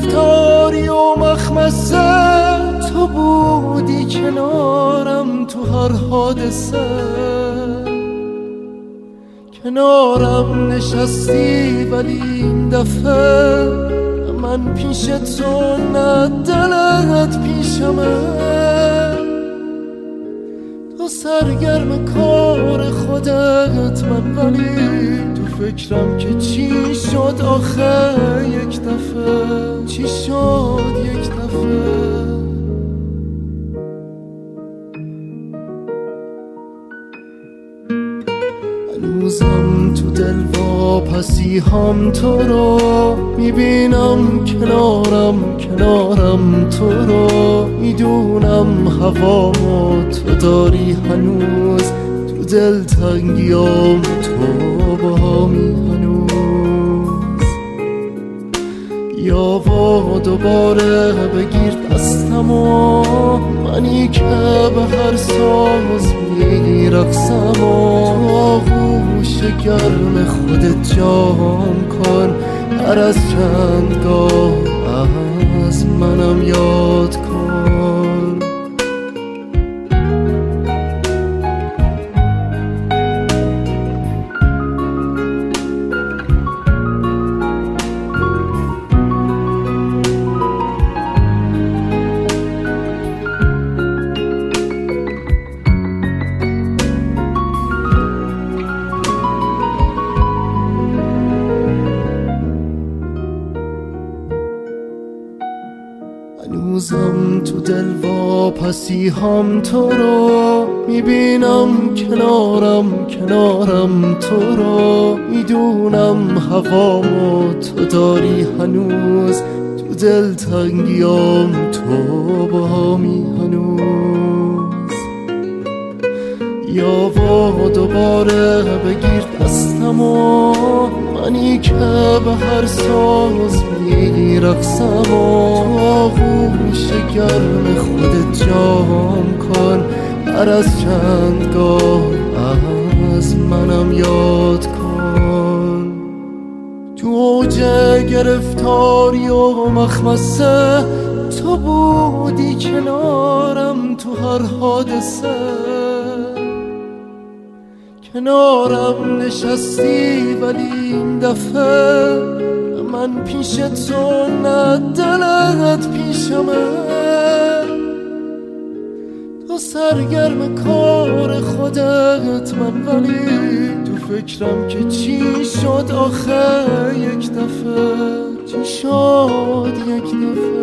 گرفتاری و مخمسه، تو بودی کنارم تو هر حادثه، کنارم نشستی ولی این دفعه من پیش تو نه دلت پیشمه. تو سرگرم کار خودت من ولی تو فکرم که چی شد آخه یک دفعه، چی شد یک دفعه. هنوزم تو دل واپسی هم تو رو میبینم، کنارم تو رو میدونم، هوامو تو داری هنوز، تو دل تنگیام تو باهامی هنوز. یا و دوباره بگیر دستمو، منی که به هر ساز میرقصم، آغوش گرم خودت جام کن، هر از چند گاه از منم یاد کن. هنوزم تو دل واپسی هم تو رو میبینم، کنارم تو رو میدونم، هوامو تو داری هنوز، تو دل تنگیام تو باهامی هنوز. یا و دوباره بگیر دستمو، منی که به هر ساز میرقصم، آغوش گرم خودت جام کن، هر از چند گاه از منم یاد کن. تو اوج گرفتاری و مخمسه، تو بودی کنارم تو هر حادثه، کنارم نشستی ولی این دفعه من پیش تو نه دلت پیشمه. تو سرگرم کار خودت من ولی تو فکرم که چی شد آخه یک دفعه، چی شد یک دفعه.